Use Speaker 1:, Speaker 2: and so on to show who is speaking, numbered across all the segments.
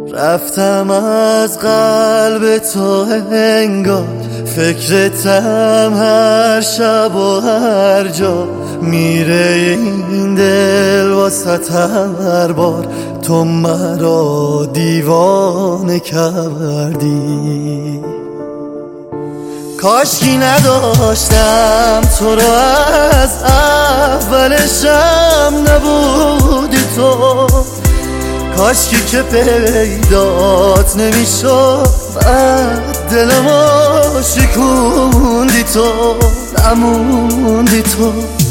Speaker 1: رفتم از قلب تو انگار، فکرتم هر شب و هر جا. میره این دل واسط هر بار، تو مرا دیوانه کردی. کاشکی نداشتم تو رو از اولشم نبودی تو، کاشکی که پیدات نمیشد بعد دلمو شکوندی تو، نموندی تو.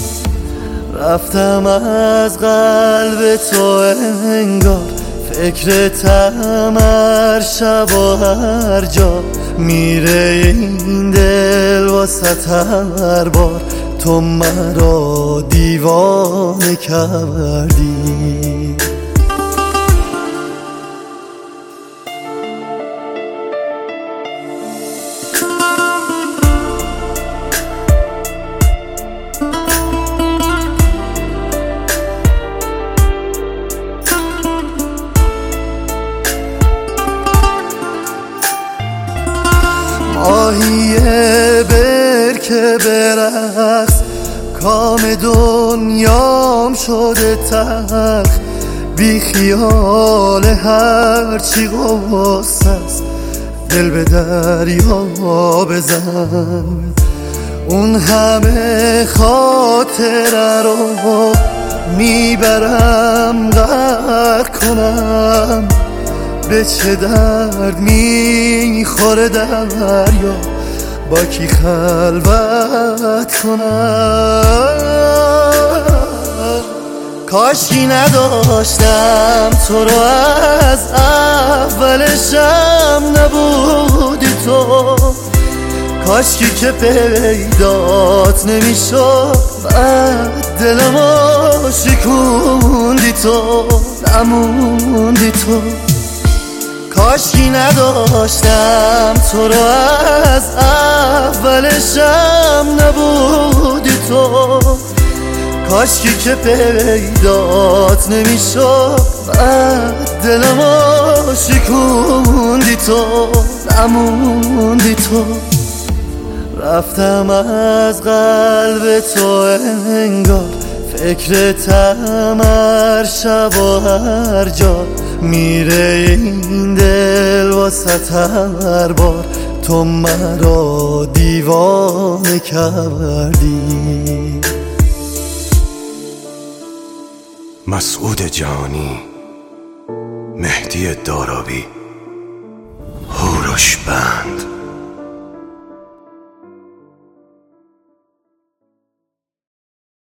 Speaker 1: رفتم از قلب تو انگار، فکرتم هر شب و هر جا. میره این دل واسط هر بار، تو مرا دیوانه کردی. ماهی برکه برقص، کام دنیام شده تلخ. بی خیال هرچی غصه است، دل به دریا بزن. اون همه خاطره رو میبرم غرق کنم. به چه درد میخوره دریا، با کی خلوت کنم. کاشکی نداشتم تو رو از اولشم نبودی تو، کاشکی که پیدات نمیشد بعد دلمو شکوندی تو، نموندی تو. کاشکی نداشتم تو رو از اولشم نبودی تو، کاشکی که پیدات نمیشد بعد دلمو شکوندی تو، نموندی تو. رفتم از قلب تو انگار، فکرتم هر شب و هر جا. میره این دل واسط هر بار، تو مرا دیوانه کردی.
Speaker 2: مسعود جانی، مهدی دارابی، هوروش بند.